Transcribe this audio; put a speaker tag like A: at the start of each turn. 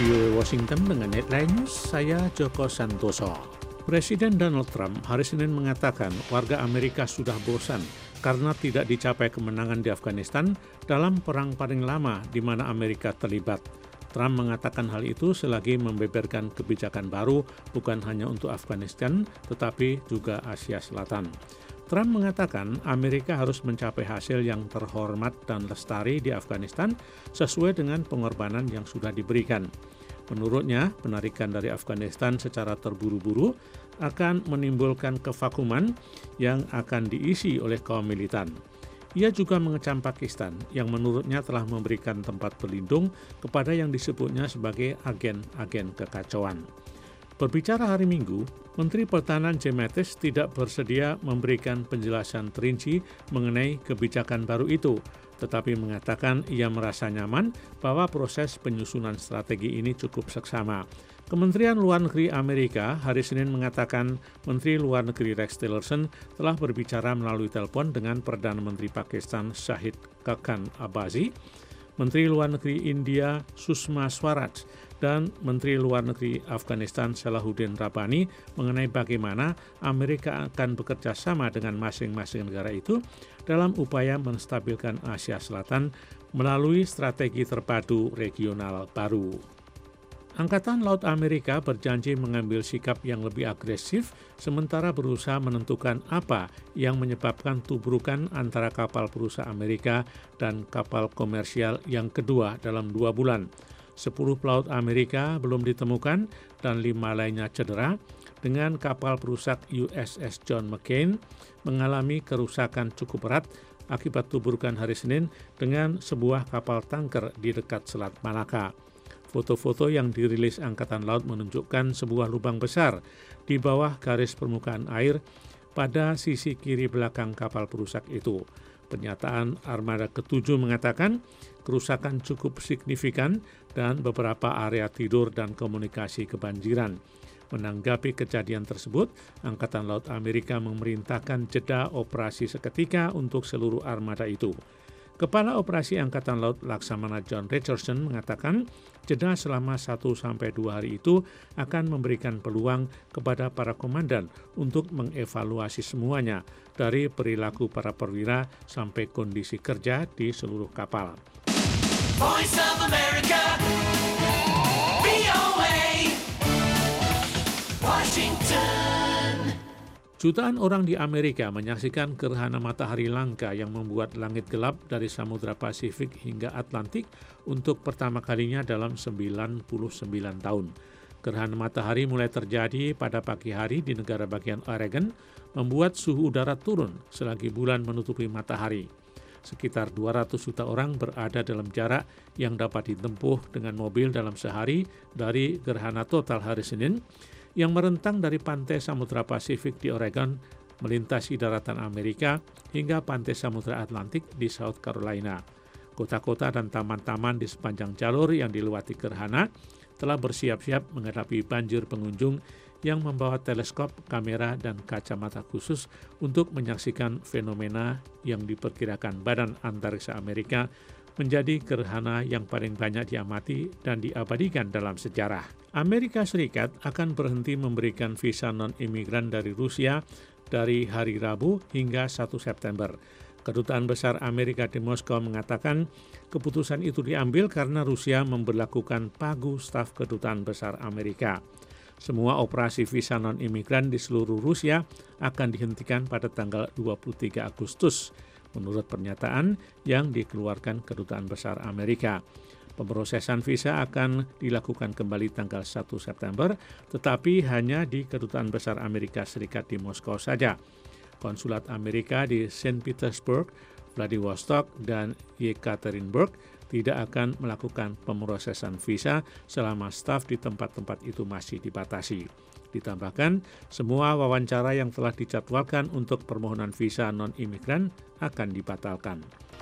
A: VOA Washington dengan Headline News, saya Joko Santoso. Presiden Donald Trump hari Senin mengatakan warga Amerika sudah bosan karena tidak dicapai kemenangan di Afghanistan dalam perang paling lama di mana Amerika terlibat. Trump mengatakan hal itu selagi membeberkan kebijakan baru bukan hanya untuk Afghanistan tetapi juga Asia Selatan. Trump mengatakan Amerika harus mencapai hasil yang terhormat dan lestari di Afghanistan sesuai dengan pengorbanan yang sudah diberikan. Menurutnya, penarikan dari Afghanistan secara terburu-buru akan menimbulkan kevakuman yang akan diisi oleh kaum militan. Ia juga mengecam Pakistan yang menurutnya telah memberikan tempat berlindung kepada yang disebutnya sebagai agen-agen kekacauan. Berbicara hari Minggu, Menteri Pertahanan Jim Mattis tidak bersedia memberikan penjelasan terinci mengenai kebijakan baru itu, tetapi mengatakan ia merasa nyaman bahwa proses penyusunan strategi ini cukup seksama. Kementerian Luar Negeri Amerika hari Senin mengatakan Menteri Luar Negeri Rex Tillerson telah berbicara melalui telepon dengan Perdana Menteri Pakistan Shahid Khaqan Abazi, Menteri Luar Negeri India Sushma Swaraj, dan Menteri Luar Negeri Afghanistan Salahuddin Rabbani mengenai bagaimana Amerika akan bekerja sama dengan masing-masing negara itu dalam upaya menstabilkan Asia Selatan melalui strategi terpadu regional baru. Angkatan Laut Amerika berjanji mengambil sikap yang lebih agresif sementara berusaha menentukan apa yang menyebabkan tubrukan antara kapal perusahaan Amerika dan kapal komersial yang kedua dalam 2 bulan. 10 pelaut Amerika belum ditemukan dan 5 lainnya cedera, dengan kapal perusak USS John McCain mengalami kerusakan cukup berat akibat tubrukan hari Senin dengan sebuah kapal tanker di dekat Selat Malaka. Foto-foto yang dirilis Angkatan Laut menunjukkan sebuah lubang besar di bawah garis permukaan air pada sisi kiri belakang kapal perusak itu. Pernyataan Armada ke-7 mengatakan kerusakan cukup signifikan dan beberapa area tidur dan komunikasi kebanjiran. Menanggapi kejadian tersebut, Angkatan Laut Amerika memerintahkan jeda operasi seketika untuk seluruh armada itu. Kepala Operasi Angkatan Laut Laksamana John Richardson mengatakan jeda selama 1-2 hari itu akan memberikan peluang kepada para komandan untuk mengevaluasi semuanya, dari perilaku para perwira sampai kondisi kerja di seluruh kapal. Voice of America, VOA, Washington. Jutaan orang di Amerika menyaksikan gerhana matahari langka yang membuat langit gelap dari Samudra Pasifik hingga Atlantik untuk pertama kalinya dalam 99 tahun. Gerhana matahari mulai terjadi pada pagi hari di negara bagian Oregon, membuat suhu udara turun selagi bulan menutupi matahari. Sekitar 200 juta orang berada dalam jarak yang dapat ditempuh dengan mobil dalam sehari dari gerhana total hari Senin, yang merentang dari pantai Samudra Pasifik di Oregon melintasi daratan Amerika hingga pantai Samudra Atlantik di South Carolina. Kota-kota dan taman-taman di sepanjang jalur yang dilewati gerhana telah bersiap-siap menghadapi banjir pengunjung yang membawa teleskop, kamera, dan kacamata khusus untuk menyaksikan fenomena yang diperkirakan Badan Antariksa Amerika menjadi gerhana yang paling banyak diamati dan diabadikan dalam sejarah. Amerika Serikat akan berhenti memberikan visa non-imigran dari Rusia dari hari Rabu hingga 1 September. Kedutaan Besar Amerika di Moskow mengatakan keputusan itu diambil karena Rusia memberlakukan pagu staf Kedutaan Besar Amerika. Semua operasi visa non-imigran di seluruh Rusia akan dihentikan pada tanggal 23 Agustus. Menurut pernyataan yang dikeluarkan Kedutaan Besar Amerika. Pemrosesan visa akan dilakukan kembali tanggal 1 September, tetapi hanya di Kedutaan Besar Amerika Serikat di Moskow saja. Konsulat Amerika di St. Petersburg, Vladivostok, dan Yekaterinburg tidak akan melakukan pemrosesan visa selama staf di tempat-tempat itu masih dibatasi. Ditambahkan, semua wawancara yang telah dijadwalkan untuk permohonan visa non-imigran akan dibatalkan.